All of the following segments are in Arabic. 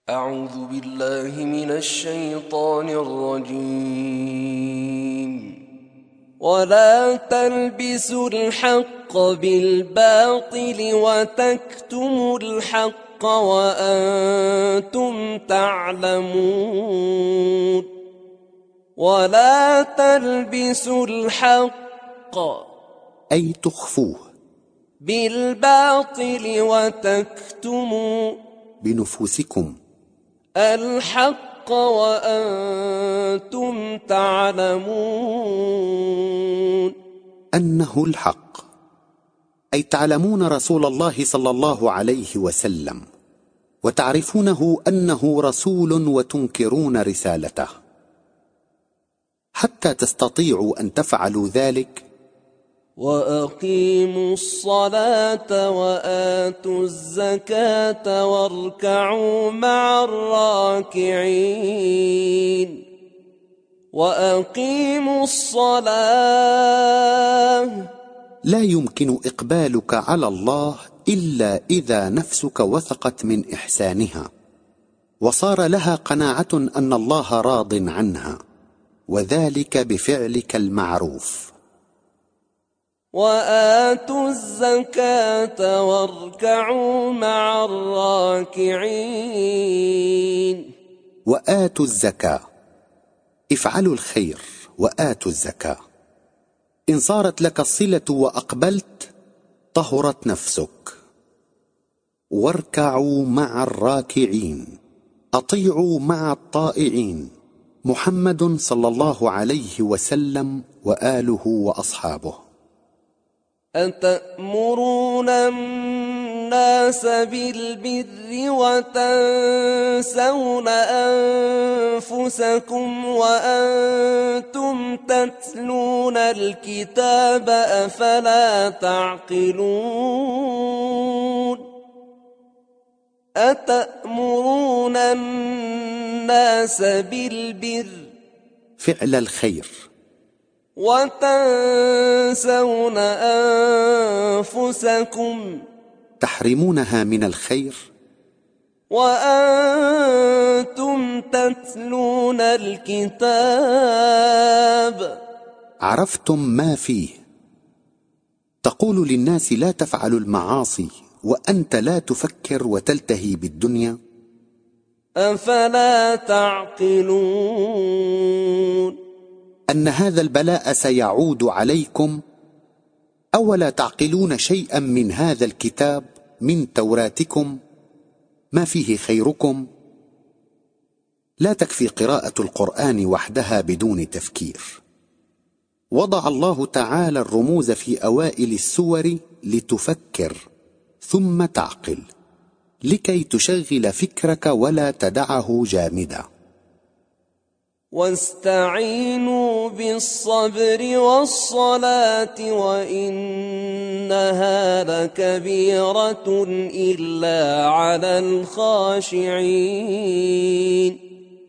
أعوذ بالله من الشيطان الرجيم. ولا تلبسوا الحق بالباطل وتكتموا الحق وأنتم تعلمون. ولا تلبسوا الحق أي تخفوه بالباطل وتكتموا بنفوسكم الحق وأنتم تعلمون أنه الحق، أي تعلمون رسول الله صلى الله عليه وسلم وتعرفونه أنه رسول وتنكرون رسالته. حتى تستطيعوا أن تفعلوا ذلك وأقيموا الصلاة وآتوا الزكاة واركعوا مع الراكعين. وأقيموا الصلاة لا يمكن إقبالك على الله إلا إذا نفسك وثقت من إحسانها وصار لها قناعة أن الله راض عنها، وذلك بفعلك المعروف. وآتوا الزكاة واركعوا مع الراكعين. وآتوا الزكاة، افعلوا الخير وآتوا الزكاة. إن صارت لك الصلة وأقبلت طهرت نفسك. واركعوا مع الراكعين، أطيعوا مع الطائعين، محمد صلى الله عليه وسلم وآله وأصحابه. أتأمرون الناس بالبر وتنسون أنفسكم وأنتم تتلون الكتاب أفلا تعقلون. أتأمرون الناس بالبر فعل الخير وتنسون أنفسكم تحرمونها من الخير وأنتم تتلون الكتاب. عرفتم ما فيه. تقول للناس لا تفعلوا المعاصي وأنت لا تفكر وتلتهي بالدنيا. أفلا تعقلون. أن هذا البلاء سيعود عليكم. أولا تعقلون شيئا من هذا الكتاب من توراتكم ما فيه خيركم؟ لا تكفي قراءة القرآن وحدها بدون تفكير. وضع الله تعالى الرموز في أوائل السور لتفكر ثم تعقل، لكي تشغل فكرك ولا تدعه جامدا. واستعينوا بالصبر والصلاة وإنها لكبيرة إلا على الخاشعين.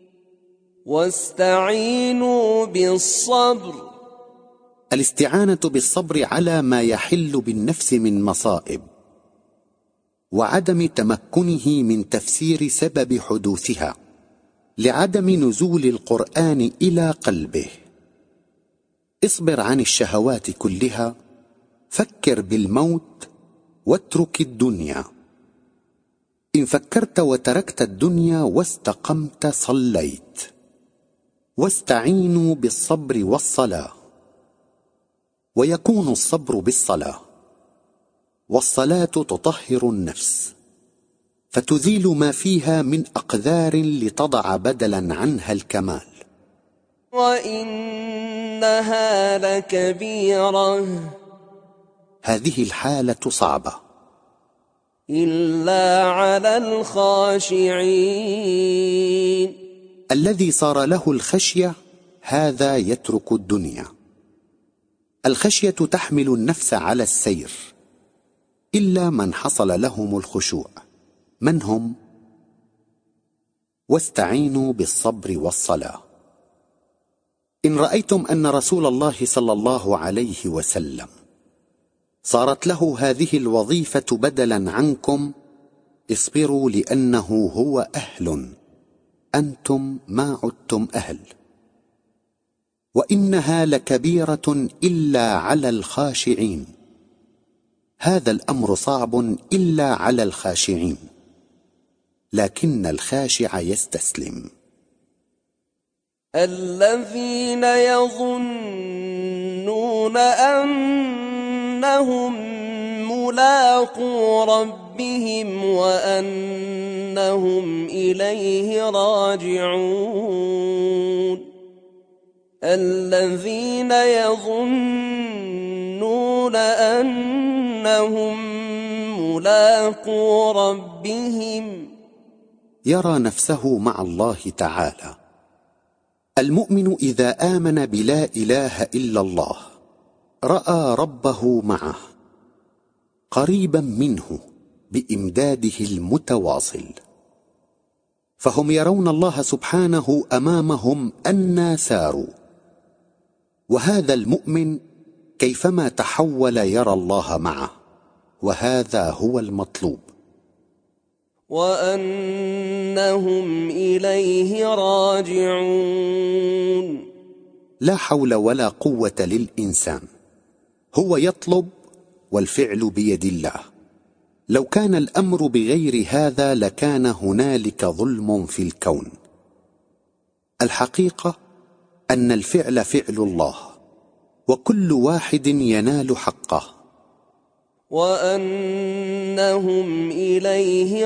واستعينوا بالصبر، الاستعانة بالصبر على ما يحل بالنفس من مصائب وعدم تمكنه من تفسير سبب حدوثها، لعدم نزول القرآن إلى قلبه. اصبر عن الشهوات كلها، فكر بالموت واترك الدنيا. إن فكرت وتركت الدنيا واستقمت صليت. واستعينوا بالصبر والصلاة، ويكون الصبر بالصلاة، والصلاة تطهر النفس فتزيل ما فيها من أقذار لتضع بدلا عنها الكمال. وإنها لكبيرة، هذه الحالة صعبة إلا على الخاشعين. الذي صار له الخشية هذا يترك الدنيا. الخشية تحمل النفس على السير، إلا من حصل لهم الخشوع. من هم؟ واستعينوا بالصبر والصلاة. إن رأيتم أن رسول الله صلى الله عليه وسلم صارت له هذه الوظيفة بدلا عنكم، اصبروا لأنه هو أهل، أنتم ما عدتم أهل. وإنها لكبيرة إلا على الخاشعين، هذا الأمر صعب إلا على الخاشعين، لكن الخاشع يستسلم. الذين يظنون أنهم ملاقو ربهم وأنهم إليه راجعون. الذين يظنون أنهم ملاقو ربهم يرى نفسه مع الله تعالى. المؤمن إذا آمن بلا إله إلا الله رأى ربه معه قريبا منه بإمداده المتواصل، فهم يرون الله سبحانه أمامهم أنى ساروا. وهذا المؤمن كيفما تحول يرى الله معه، وهذا هو المطلوب. وأنهم إليه راجعون. لا حول ولا قوة للإنسان، هو يطلب والفعل بيد الله. لو كان الأمر بغير هذا لكان هنالك ظلم في الكون. الحقيقة أن الفعل فعل الله، وكل واحد ينال حقه. وأنهم إليه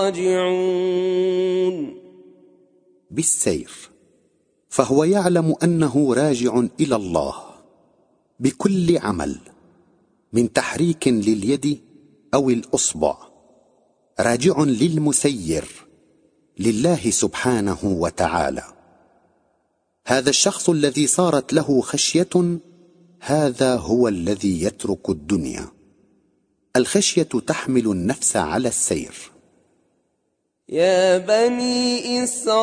راجعون بالسير، فهو يعلم أنه راجع إلى الله بكل عمل، من تحريك لليد أو الأصبع، راجع للمسير لله سبحانه وتعالى. هذا الشخص الذي صارت له خشية، هذا هو الذي يترك الدنيا. الخشية تحمل النفس على السير. يا بني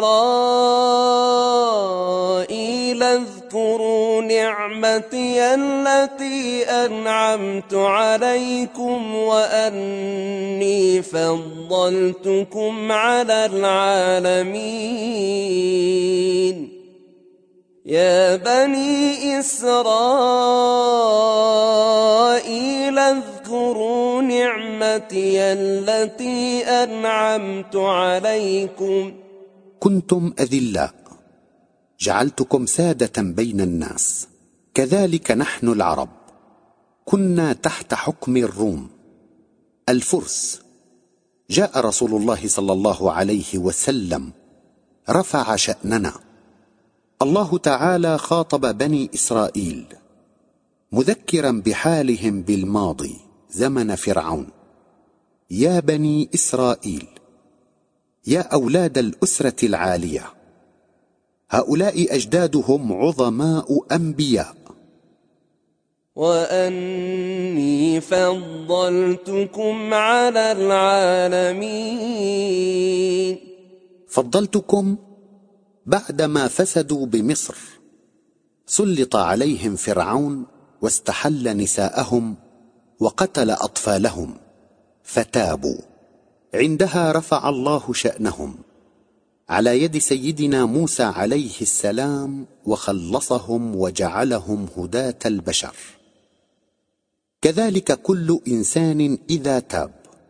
إسرائيل اذكروا نعمتي التي أنعمت عليكم وأني فضلتكم على العالمين. يا بني إسرائيل اذكروا نعمتي التي أنعمت عليكم. كنتم أذلاء، جعلتكم سادة بين الناس، كذلك نحن العرب كنا تحت حكم الروم الفرس. جاء رسول الله صلى الله عليه وسلم رفع شأننا. الله تعالى خاطب بني إسرائيل مذكرا بحالهم بالماضي زمن فرعون. يا بني إسرائيل، يا أولاد الأسرة العالية، هؤلاء أجدادهم عظماء أنبياء. وأني فضلتكم على العالمين. فضلتكم بعدما فسدوا بمصر، سلط عليهم فرعون واستحل نساءهم وقتل أطفالهم، فتابوا. عندها رفع الله شأنهم على يد سيدنا موسى عليه السلام، وخلصهم وجعلهم هداة البشر. كذلك كل إنسان إذا تاب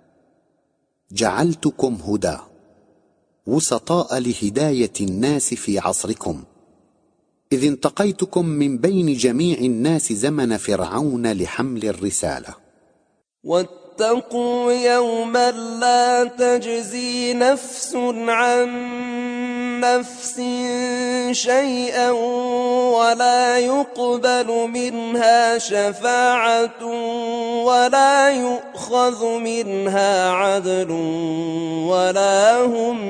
جعلتكم هداة وسطاء لهداية الناس في عصركم، إذ انتقيتكم من بين جميع الناس زمن فرعون لحمل الرسالة. واتقوا يوما لا تجزي نفس عن نفس شيئا ولا يقبل منها شفاعة ولا يؤخذ منها عدل ولا هم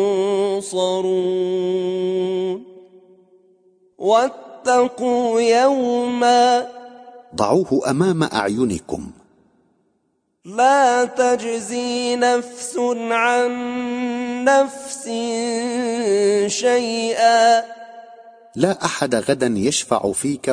ينصرون. واتقوا يوما، ضعوه أمام أعينكم، لا تجزي نفس عن نفس شيئا، لا أحد غدا يشفع فيك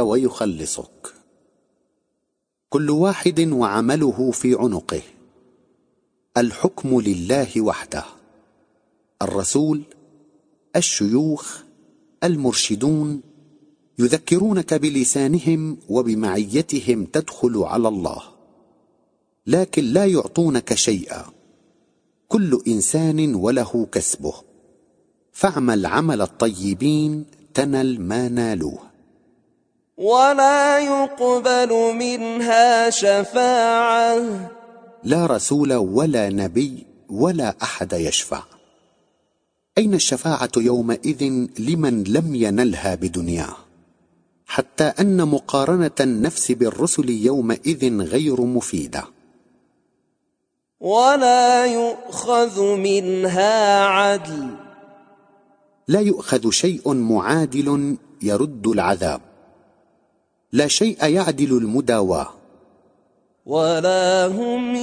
ويخلصك، كل واحد وعمله في عنقه. الحكم لله وحده. الرسول، الشيوخ، المرشدون يذكرونك بلسانهم وبمعيتهم تدخل على الله، لكن لا يعطونك شيئا. كل إنسان وله كسبه، فاعمل عمل الطيبين تنل ما نالوه. ولا يقبل منها شفاعة. لا رسول ولا نبي ولا أحد يشفع. أين الشفاعة يومئذ لمن لم ينلها بدنياه؟ حتى أن مقارنة النفس بالرسل يومئذ غير مفيدة. ولا يؤخذ منها عدل. لا يؤخذ شيء معادل يرد العذاب. لا شيء يعدل المداواة. ولا هم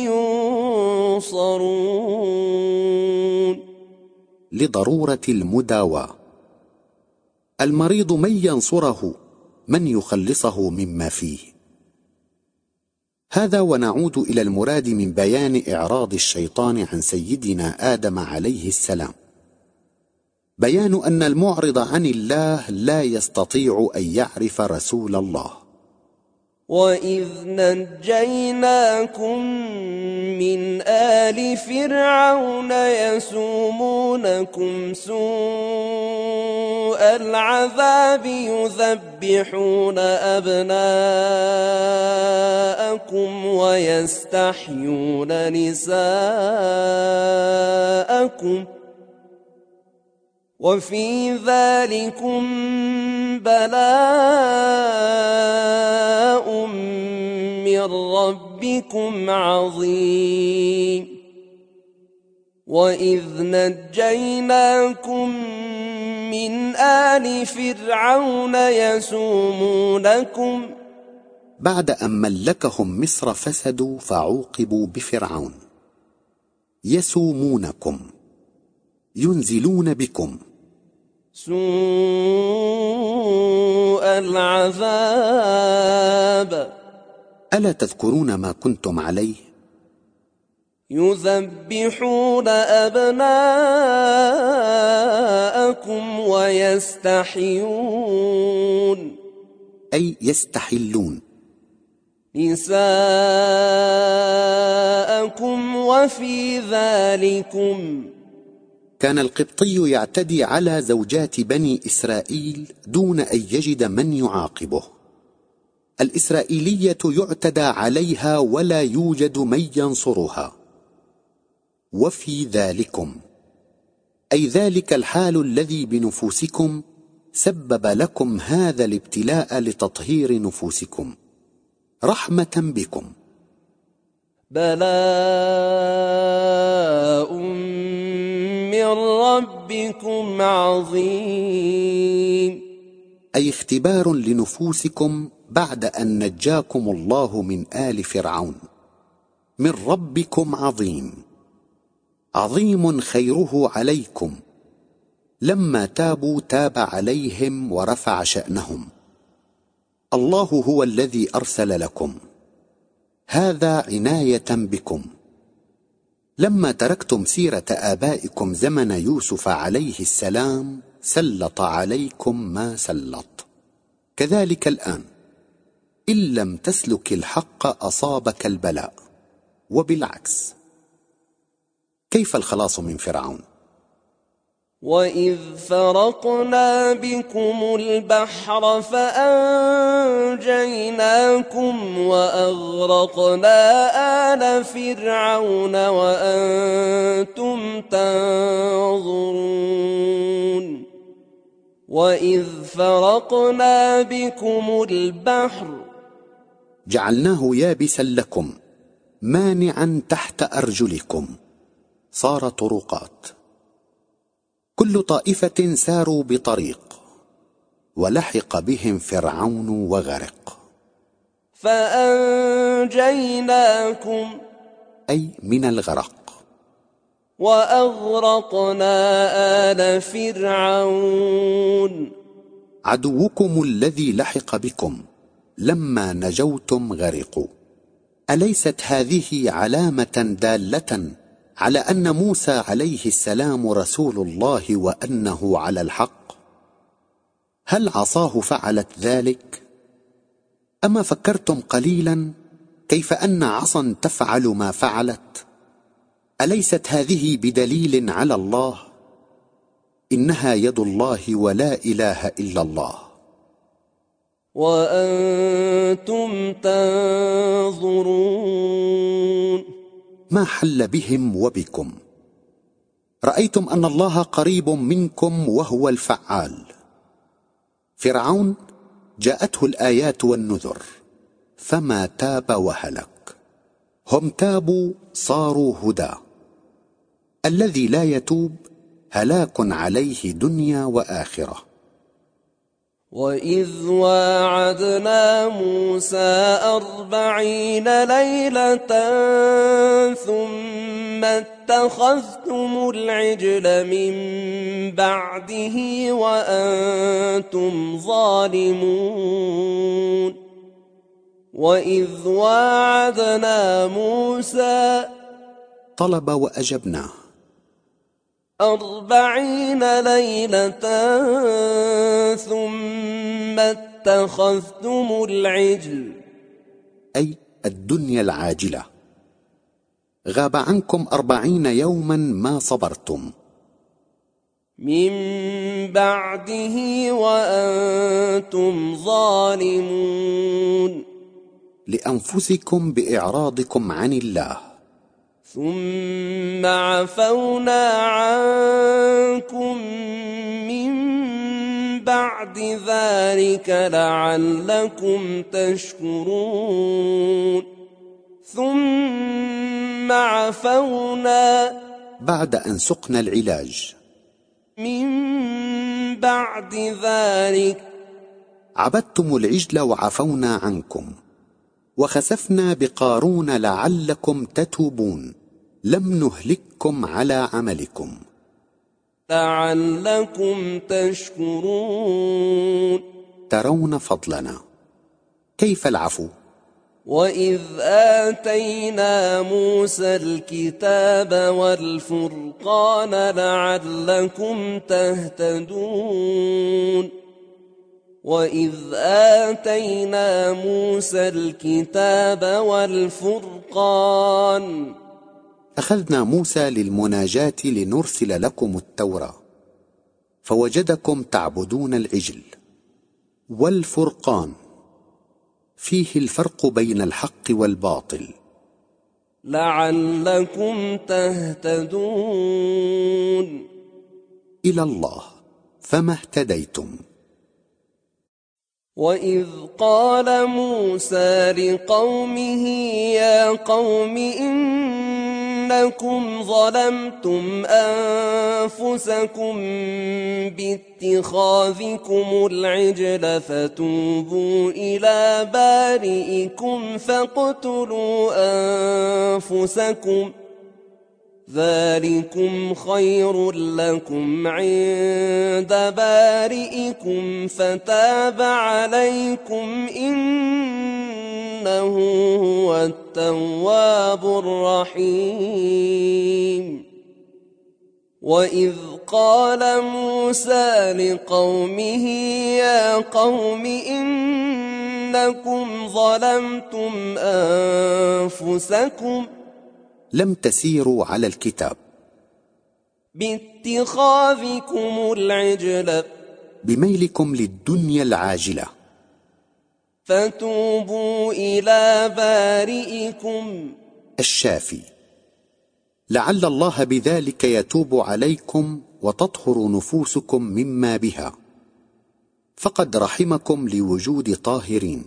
ينصرون. لضرورة المداواة. المريض من ينصره، من يخلصه مما فيه. هذا ونعود إلى المراد من بيان إعراض الشيطان عن سيدنا آدم عليه السلام. بيان أن المعرض عن الله لا يستطيع أن يعرف رسول الله. وإذ نجيناكم من آل فرعون يسومونكم سوء العذاب يذبحون أبناءكم ويستحيون نساءكم وفي ذلكم بلاء من ربكم عظيم. وإذ نجيناكم من آل فرعون يسومونكم. بعد أن ملكهم مصر فسدوا فعوقبوا بفرعون. يسومونكم، ينزلون بكم سوء العذاب. ألا تذكرون ما كنتم عليه؟ يذبحون أبناءكم ويستحيون، أي يستحلون، نساءكم وفي ذلكم. كان القبطي يعتدي على زوجات بني إسرائيل دون أن يجد من يعاقبه. الإسرائيلية يعتدى عليها ولا يوجد من ينصرها. وفي ذلكم، أي ذلك الحال الذي بنفوسكم سبب لكم هذا الابتلاء لتطهير نفوسكم رحمة بكم. بلاء من ربكم عظيم، أي اختبار لنفوسكم بعد أن نجاكم الله من آل فرعون. من ربكم عظيم، عظيم خيره عليكم. لما تابوا تاب عليهم ورفع شأنهم. الله هو الذي أرسل لكم، هذا عناية بكم. لما تركتم سيرة آبائكم زمن يوسف عليه السلام سلط عليكم ما سلط. كذلك الآن، إن لم تسلك الحق أصابك البلاء، وبالعكس. كيف الخلاص من فرعون؟ وإذ فرقنا بكم البحر فأنجيناكم وأغرقنا آل فرعون وأنتم تنظرون. وإذ فرقنا بكم البحر جعلناه يابسا لكم مانعا تحت أرجلكم، صار طرقات. كل طائفة ساروا بطريق، ولحق بهم فرعون وغرق. فأنجيناكم، أي من الغرق. وأغرقنا آل فرعون. عدوكم الذي لحق بكم لما نجوتم غرقوا. أليست هذه علامة دالة على أن موسى عليه السلام رسول الله وأنه على الحق؟ هل عصاه فعلت ذلك؟ أما فكرتم قليلا كيف أن عصا تفعل ما فعلت؟ أليست هذه بدليل على الله؟ إنها يد الله ولا إله إلا الله. وأنتم تنظرون. ما حل بهم وبكم؟ رأيتم أن الله قريب منكم وهو الفعال. فرعون جاءته الآيات والنذر فما تاب وهلك. هم تابوا صاروا هدى. الذي لا يتوب هلاك عليه دنيا وآخرة. وإذ واعدنا موسى 40 ليلة ثم اتخذتم العجل من بعده وأنتم ظالمون. وإذ واعدنا موسى طلب وأجبناه 40 ليلة ثم اتخذتم العجل، أي الدنيا العاجلة. غاب عنكم 40 يوما ما صبرتم. من بعده وأنتم ظالمون، لأنفسكم بإعراضكم عن الله. ثم عفونا عنكم من بعد ذلك لعلكم تشكرون. ثم عفونا بعد أن سقنا العلاج. من بعد ذلك عبدتم العجل وعفونا عنكم. وخسفنا بقارون لعلكم تتوبون. لم نهلككم على عملكم، لعلكم تشكرون. ترون فضلنا. كيف العفو؟ وإذ آتينا موسى الكتاب والفرقان لعلكم تهتدون. وإذ آتينا موسى الكتاب والفرقان أخذنا موسى للمناجاة لنرسل لكم التوراة، فوجدكم تعبدون العجل. والفرقان فيه الفرق بين الحق والباطل. لعلكم تهتدون. إلى الله فما اهتديتم. وإذ قال موسى لقومه يا قوم إنكم ظلمتم أنفسكم باتخاذكم العجل فتوبوا إلى بارئكم فاقتلوا أنفسكم ذلكم خير لكم عند بارئكم فتاب عليكم إنه هو التواب الرحيم. وإذ قال موسى لقومه يا قوم إنكم ظلمتم أنفسكم لم تسيروا على الكتاب باتخاذكم العجل بميلكم للدنيا العاجلة فتوبوا إلى بارئكم الشافي، لعل الله بذلك يتوب عليكم وتطهر نفوسكم مما بها، فقد رحمكم لوجود طاهرين.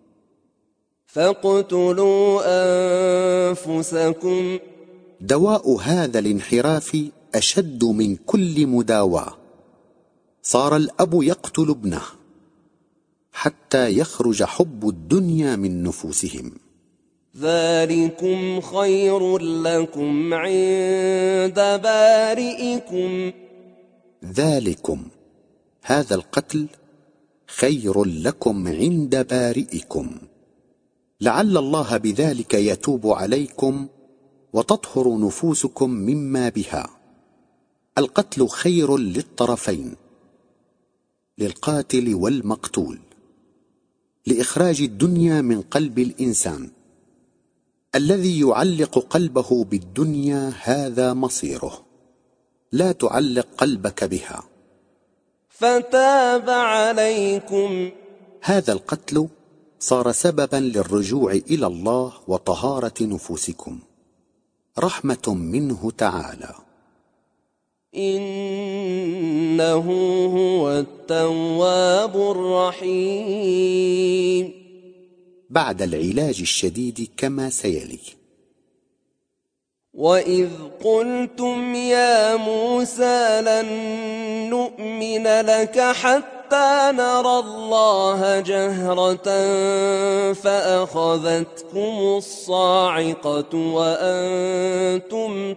فاقتلوا أنفسكم دواء هذا الانحراف أشد من كل مداواة. صار الأب يقتل ابنه حتى يخرج حب الدنيا من نفوسهم. ذلكم خير لكم عند بارئكم ذلكم هذا القتل خير لكم عند بارئكم، لعل الله بذلك يتوب عليكم وتطهر نفوسكم مما بها. القتل خير للطرفين، للقاتل والمقتول، لإخراج الدنيا من قلب الإنسان. الذي يعلق قلبه بالدنيا هذا مصيره، لا تعلق قلبك بها. فتاب عليكم. هذا القتل صار سببا للرجوع إلى الله وطهارة نفوسكم، رحمة منه تعالى. إنه هو التواب الرحيم. بعد العلاج الشديد كما سيلي: وإذ قلتم يا موسى لن نؤمن لك حتى نرى الله جهرة فأخذتكم الصاعقة وأنتم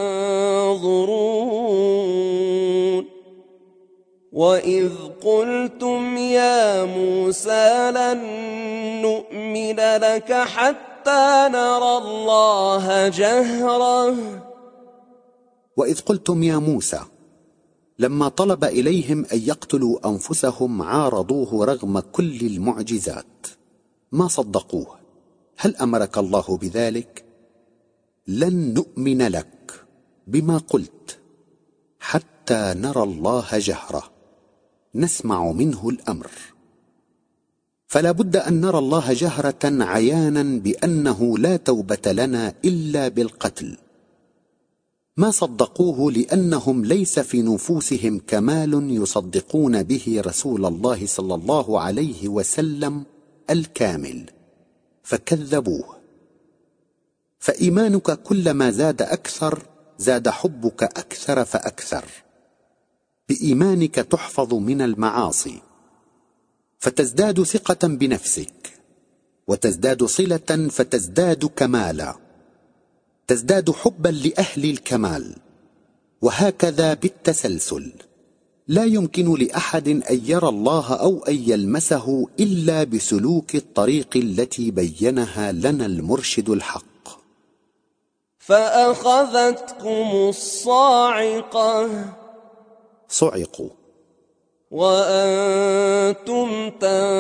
تنظرون. وإذ قلتم يا موسى لن نؤمن لك حتى نرى الله جهرة. وإذ قلتم يا موسى، لما طلب إليهم أن يقتلوا أنفسهم عارضوه رغم كل المعجزات، ما صدقوه. هل أمرك الله بذلك؟ لن نؤمن لك بما قلت حتى نرى الله جهرة، نسمع منه الأمر. فلا بد أن نرى الله جهرة عيانا بأنه لا توبة لنا إلا بالقتل. ما صدقوه لأنهم ليس في نفوسهم كمال يصدقون به رسول الله صلى الله عليه وسلم الكامل، فكذبوه. فإيمانك كلما زاد أكثر زاد حبك أكثر فأكثر. بإيمانك تحفظ من المعاصي، فتزداد ثقة بنفسك، وتزداد صلة فتزداد كمالا، تزداد حبا لأهل الكمال، وهكذا بالتسلسل. لا يمكن لأحد أن يرى الله أو أن يلمسه إلا بسلوك الطريق التي بينها لنا المرشد الحق. فأخذتكم الصاعقة، صعقوا، وأنتم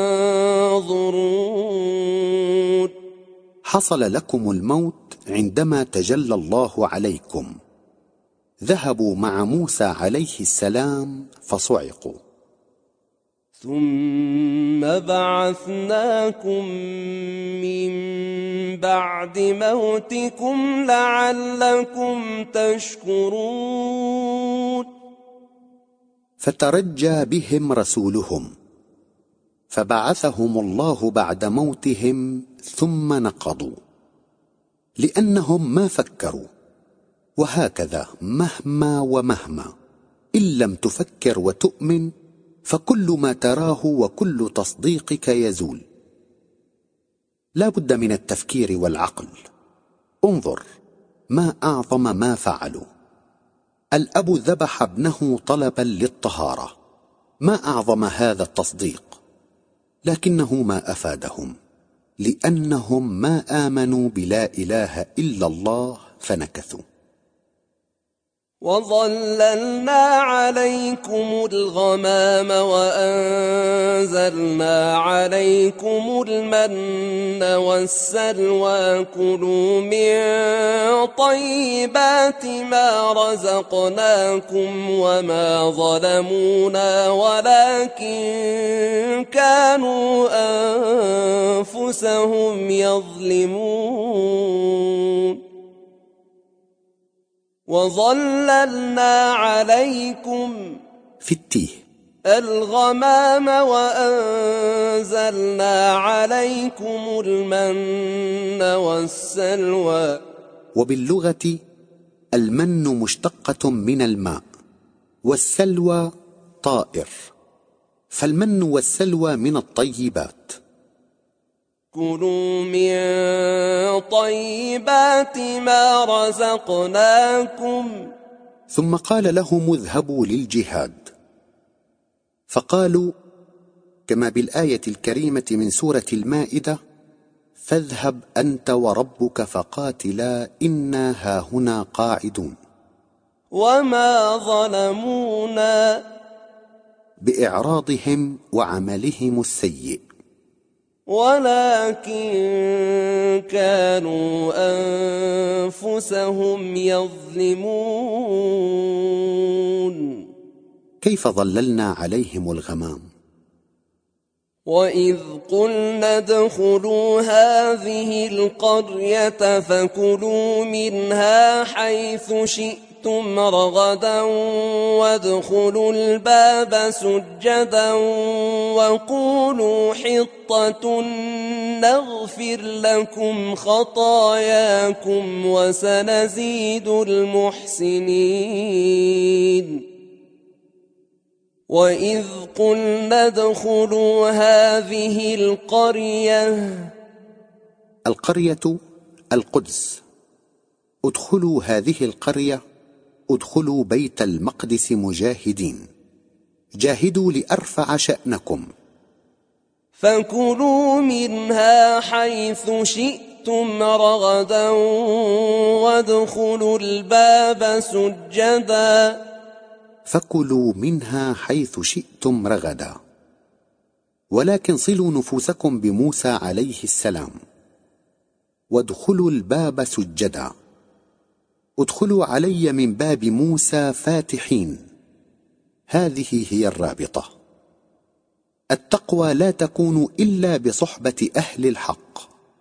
تنظرون. حصل لكم الموت عندما تجلى الله عليكم. ذهبوا مع موسى عليه السلام فصعقوا. ثم بعثناكم من بعد موتكم لعلكم تشكرون. فترجى بهم رسولهم، فبعثهم الله بعد موتهم ثم نقضوا، لأنهم ما فكروا. وهكذا مهما ومهما، إن لم تفكر وتؤمن فكل ما تراه وكل تصديقك يزول. لا بد من التفكير والعقل. انظر ما أعظم ما فعلوا. الأب ذبح ابنه طلبا للطهارة، ما أعظم هذا التصديق. لكنه ما أفادهم، لأنهم ما آمنوا بلا إله إلا الله فنكثوا. وظللنا عليكم الغمام وأنزلنا عليكم المن والسلوى كلوا من طيبات ما رزقناكم وما ظلمونا ولكن كانوا أنفسهم يظلمون. وظللنا عليكم في التيه الغمام وأنزلنا عليكم المن والسلوى. وباللغة المن مشتقة من الماء، والسلوى طائر، فالمن والسلوى من الطيبات. كلوا من طيبات ما رزقناكم. ثم قال لهم اذهبوا للجهاد، فقالوا كما بالآية الكريمة من سورة المائدة: فاذهب أنت وربك فقاتلا إنا هاهنا قاعدون. وما ظلمونا بإعراضهم وعملهم السيء، ولكن كانوا أنفسهم يظلمون. كيف ظللنا عليهم الغمام؟ وإذ قلنا ادخلوا هذه القرية فكلوا منها حيث شئتم رغدا وادخلوا الباب سجدا وقولوا حطة نغفر لكم خطاياكم وسنزيد المحسنين. وإذ قلنا ادخلوا هذه القرية القدس. ادخلوا هذه القرية، ادخلوا بيت المقدس مجاهدين، جاهدوا لأرفع شأنكم. فكلوا منها حيث شئتم رغدا وادخلوا الباب سجدا. فكلوا منها حيث شئتم رغدا، ولكن صلوا نفوسكم بموسى عليه السلام. وادخلوا الباب سجدا، ادخلوا علي من باب موسى فاتحين. هذه هي الرابطة. التقوى لا تكون إلا بصحبة أهل الحق.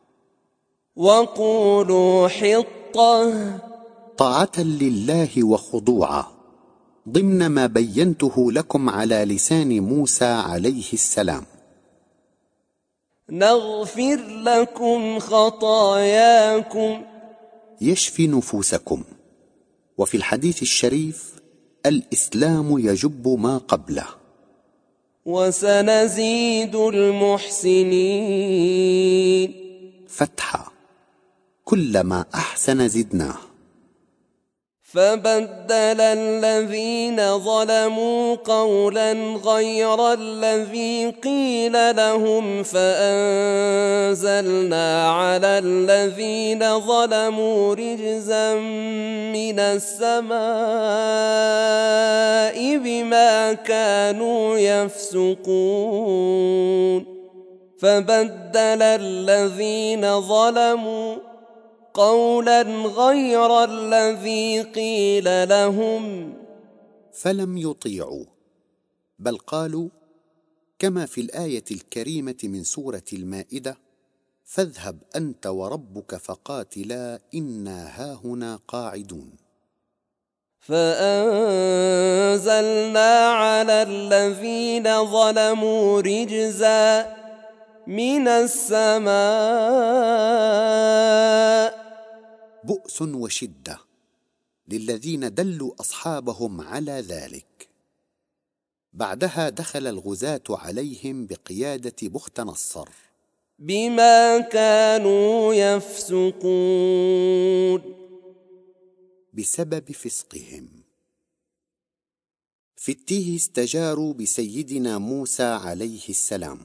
وقولوا حطة، طاعة لله وخضوعا ضمن ما بينته لكم على لسان موسى عليه السلام. نغفر لكم خطاياكم، يشفي نفوسكم. وفي الحديث الشريف: الإسلام يجب ما قبله. وسنزيد المحسنين. فتحة: كلما أحسن زدناه. فبدل الذين ظلموا قولا غير الذي قيل لهم فأنزلنا على الذين ظلموا رجزا من السماء بما كانوا يفسقون. فبدل الذين ظلموا قولا غير الذي قيل لهم فلم يطيعوا، بل قالوا كما في الآية الكريمة من سورة المائدة: فاذهب أنت وربك فقاتلا إنا هاهنا قاعدون. فأنزلنا على الذين ظلموا رجزا من السماء. بؤس وشدة للذين دلوا أصحابهم على ذلك. بعدها دخل الغزاة عليهم بقيادة بخت نصر بما كانوا يفسقون، بسبب فسقهم. في التيه استجاروا بسيدنا موسى عليه السلام.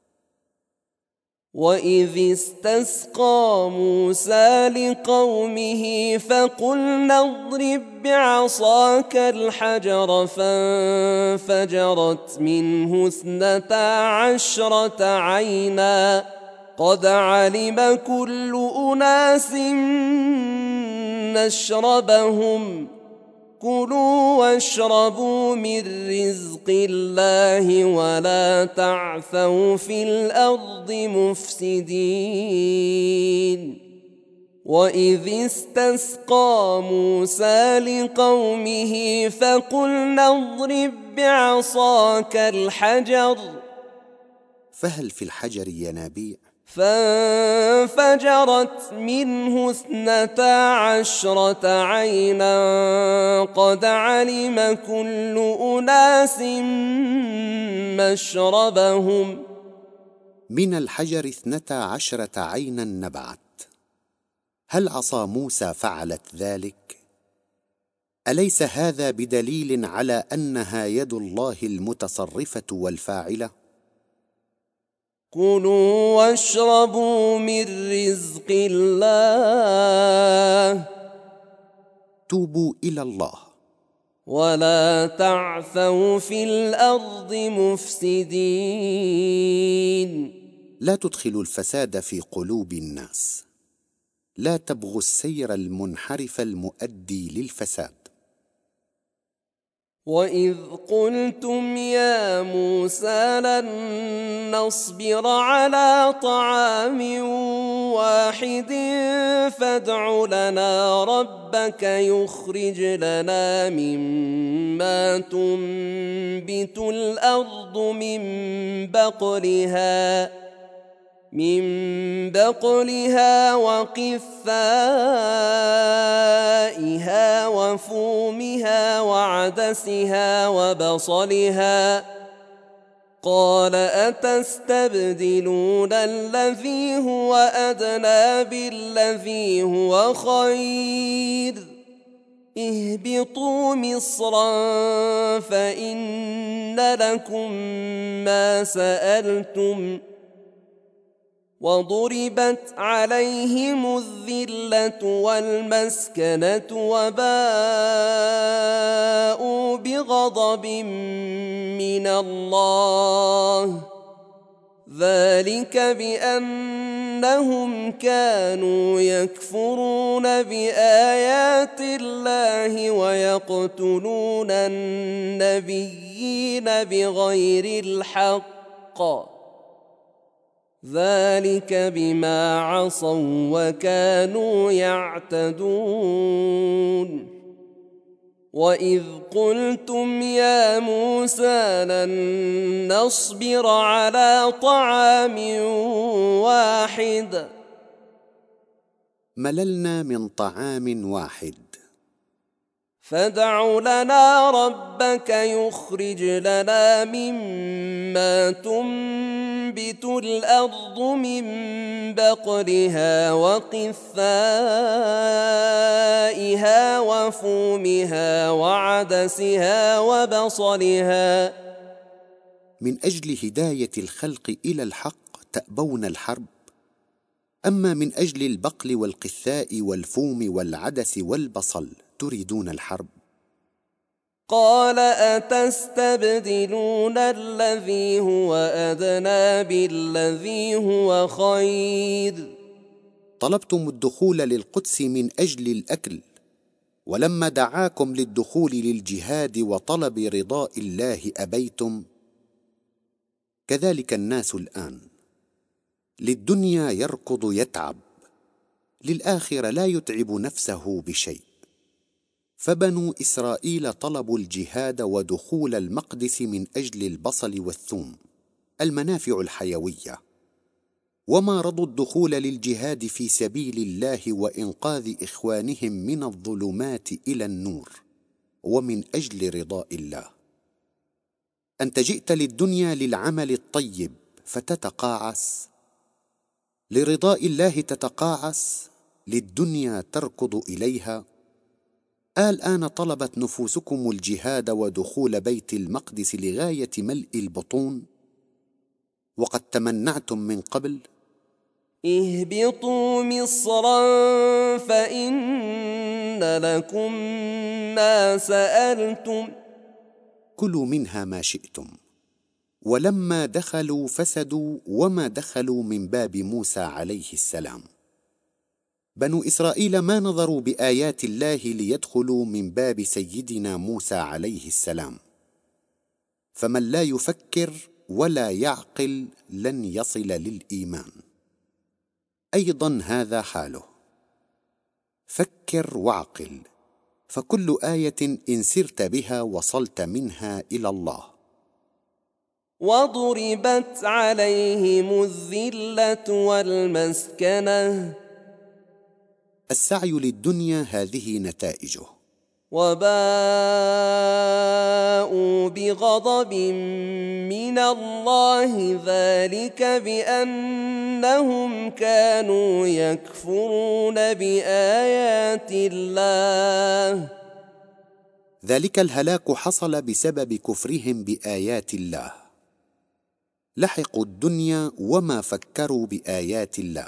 وإذ استسقى موسى لقومه فقلنا اضرب بعصاك الحجر فانفجرت منه 12 عينا قد علم كل أناس مشربهم كلوا واشربوا من رزق الله ولا تعثوا في الأرض مفسدين. وإذ استسقى موسى لقومه فقلنا اضرب بعصاك الحجر فهل في الحجر ينابيع؟ فانفجرت منه 12 عينا قد علم كل أناس مشربهم. من الحجر 12 عينا نبعت. هل عصا موسى فعلت ذلك؟ أليس هذا بدليل على أنها يد الله المتصرفة والفاعلة؟ كلوا واشربوا من رزق الله توبوا إلى الله ولا تعثوا في الأرض مفسدين. لا تدخلوا الفساد في قلوب الناس، لا تبغوا السير المنحرف المؤدي للفساد. وإذ قلتم يا موسى لن نصبر على طعام واحد فادع لنا ربك يخرج لنا مما تنبت الأرض من بقلها وقثائها وفومها وعدسها وبصلها قال أتستبدلون الذي هو أدنى بالذي هو خير اهبطوا مصرا فإن لكم ما سألتم وضربت عليهم الذلة والمسكنة وباءوا بغضب من الله ذلك بأنهم كانوا يكفرون بآيات الله ويقتلون النبيين بغير الحق ذلك بما عصوا وكانوا يعتدون. وإذ قلتم يا موسى لن نصبر على طعام واحد مللنا من طعام واحد فادع لنا ربك يخرج لنا مما تنبت الأرض من بقلها وقثائها وفومها وعدسها وبصلها. من أجل هداية الخلق إلى الحق تأبون الحرب، أما من أجل البقل والقثاء والفوم والعدس والبصل تريدون الحرب. قال أتستبدلون الذي هو أدنى بالذي هو خير. طلبتم الدخول للقدس من أجل الأكل، ولما دعاكم للدخول للجهاد وطلب رضاء الله أبيتم. كذلك الناس الآن، للدنيا يركض يتعب، للآخرة لا يتعب نفسه بشيء. فبنو إسرائيل طلبوا الجهاد ودخول المقدس من أجل البصل والثوم، المنافع الحيوية، وما رضوا الدخول للجهاد في سبيل الله وإنقاذ إخوانهم من الظلمات إلى النور ومن أجل رضاء الله. أنت جئت للدنيا للعمل الطيب فتتقاعس، لرضاء الله تتقاعس، للدنيا تركض إليها. الآن طلبت نفوسكم الجهاد ودخول بيت المقدس لغاية ملء البطون، وقد تمنعتم من قبل. اهبطوا مصرا فإن لكم ما سألتم كلوا منها ما شئتم. ولما دخلوا فسدوا وما دخلوا من باب موسى عليه السلام. بنو إسرائيل ما نظروا بآيات الله ليدخلوا من باب سيدنا موسى عليه السلام، فمن لا يفكر ولا يعقل لن يصل للإيمان. أيضا هذا حاله، فكر واعقل، فكل آية إن سرت بها وصلت منها إلى الله. وضربت عليهم الذلة والمسكنة. السعي للدنيا هذه نتائجه. وباءوا بغضب من الله ذلك بأنهم كانوا يكفرون بآيات الله. ذلك الهلاك حصل بسبب كفرهم بآيات الله. لحقوا الدنيا وما فكروا بآيات الله.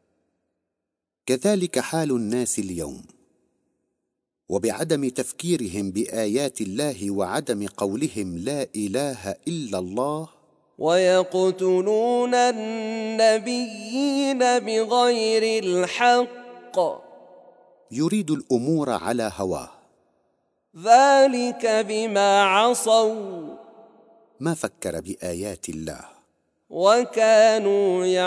كذلك حال الناس اليوم، وبعدم تفكيرهم بآيات الله وعدم قولهم لا إله إلا الله ويقتلون النبيين بغير الحق يريد الأمور على هواه، ذلك بما عصوا ما فكر بآيات الله وكانوا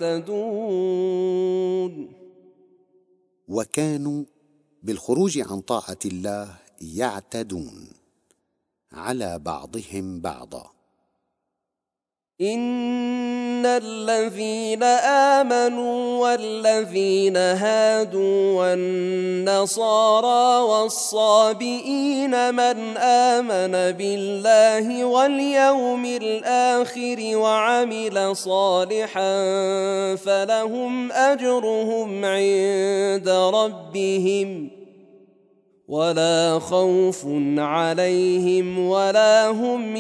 يعتدون. وكانوا بالخروج عن طاعة الله يعتدون على بعضهم بعضا. إن الذين آمنوا والذين هادوا والنصارى والصابئين من آمن بالله واليوم الآخر وعمل صالحا فلهم أجرهم عند ربهم ولا خوف عليهم ولا هم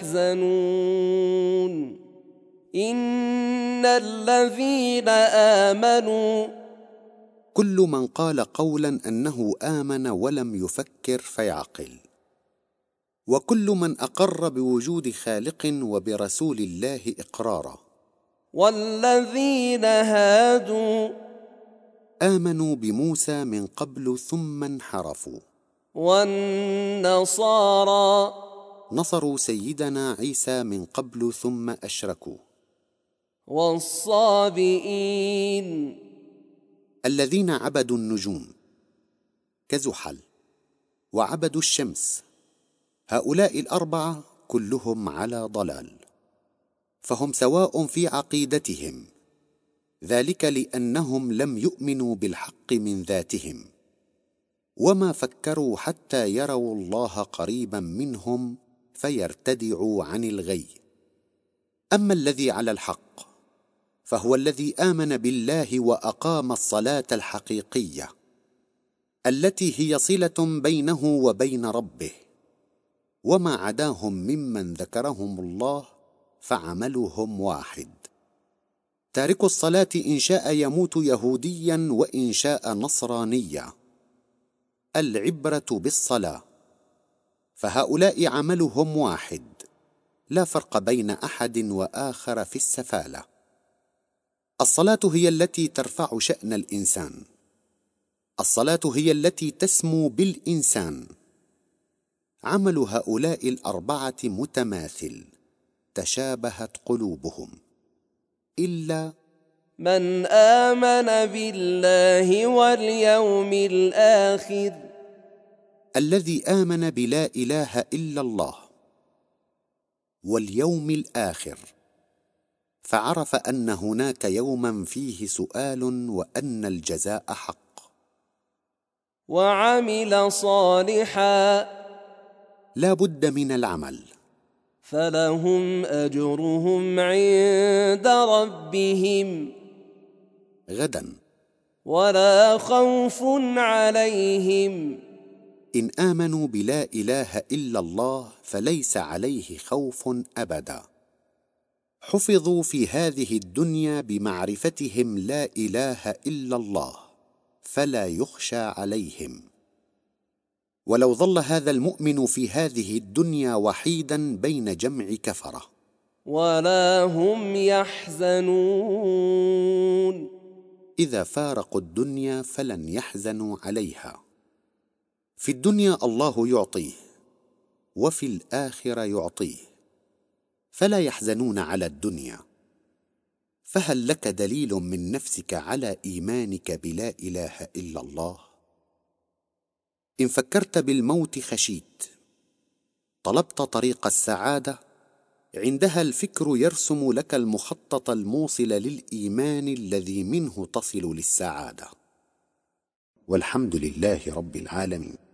يحزنون. إن الذين آمنوا، كل من قال قولا أنه آمن ولم يفكر فيعقل، وكل من أقر بوجود خالق وبرسول الله إقرارا. والذين هادوا آمنوا بموسى من قبل ثم انحرفوا. والنصارى نصروا سيدنا عيسى من قبل ثم أشركوا. والصابئين الذين عبدوا النجوم كزحل وعبدوا الشمس، هؤلاء الأربعة كلهم على ضلال، فهم سواء في عقيدتهم، ذلك لأنهم لم يؤمنوا بالحق من ذاتهم، وما فكروا حتى يروا الله قريبا منهم فيرتدعوا عن الغي. أما الذي على الحق فهو الذي آمن بالله وأقام الصلاة الحقيقية التي هي صلة بينه وبين ربه، وما عداهم ممن ذكرهم الله فعملهم واحد. تارك الصلاة إن شاء يموت يهوديا وإن شاء نصرانيا، العبرة بالصلاة، فهؤلاء عملهم واحد، لا فرق بين أحد وآخر في السفالة. الصلاة هي التي ترفع شأن الإنسان، الصلاة هي التي تسمو بالإنسان. عمل هؤلاء الأربعة متماثل، تشابهت قلوبهم، إلا من آمن بالله واليوم الآخر، الذي آمن بلا إله إلا الله واليوم الآخر، فعرف أن هناك يوما فيه سؤال وأن الجزاء حق. وعمل صالحا، لا بد من العمل، فلهم أجرهم عند ربهم غدا، ولا خوف عليهم. إن آمنوا بلا إله إلا الله فليس عليه خوف أبدا. حفظوا في هذه الدنيا بمعرفتهم لا إله إلا الله فلا يخشى عليهم. ولو ظل هذا المؤمن في هذه الدنيا وحيدا بين جمع كفرة، ولا هم يحزنون، إذا فارقوا الدنيا فلن يحزنوا عليها. في الدنيا الله يعطيه، وفي الآخرة يعطيه، فلا يحزنون على الدنيا. فهل لك دليل من نفسك على إيمانك بلا إله إلا الله؟ إن فكرت بالموت خشيت، طلبت طريق السعادة، عندها الفكر يرسم لك المخطط الموصل للإيمان الذي منه تصل للسعادة. والحمد لله رب العالمين.